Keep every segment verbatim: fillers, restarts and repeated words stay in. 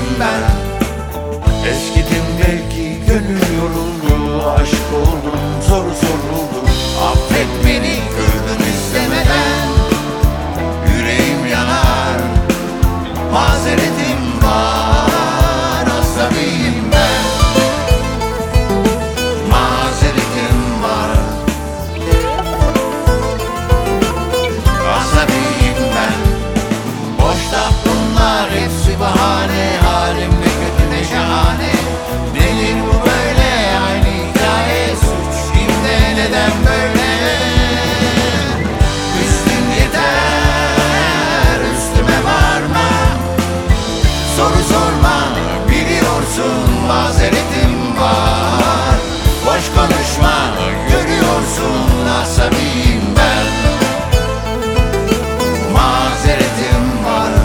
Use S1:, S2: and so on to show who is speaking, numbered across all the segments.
S1: asabiyim ben. Eskidim belki, gönül yoruldu, aşk oldum, soru soruldu. Affet beni, kırdım istemeden, yüreğim yanar, mazeretim var, asabiyim ben. Mazeretim var, asabiyim ben. Boş laf bunlar, hepsi bahane, halim ne kötü ne şahane. Nedir bu böyle, aynı hikaye, suç kimde, neden böyle? Üstün yeter, üstüme varma, soru sorma, biliyorsun mazeretim var. Boş konuşma, görüyorsun asabiyim ben. Mazeretim var.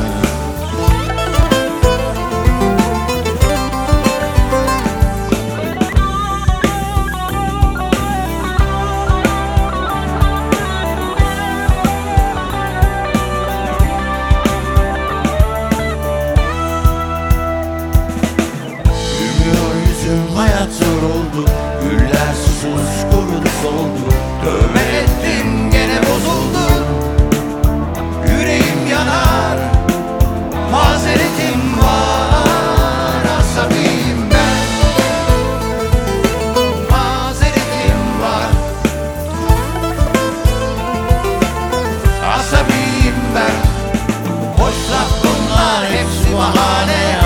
S1: Gülmüyor yüzüm, hayat zor oldu, güller susuz kurudu soldu. Tövbe ettim gene bozuldu, yüreğim yanar, mazeretim var, asabiyim ben. Mazeretim var, asabiyim ben. Boş laf bunlar, hepsi bahane,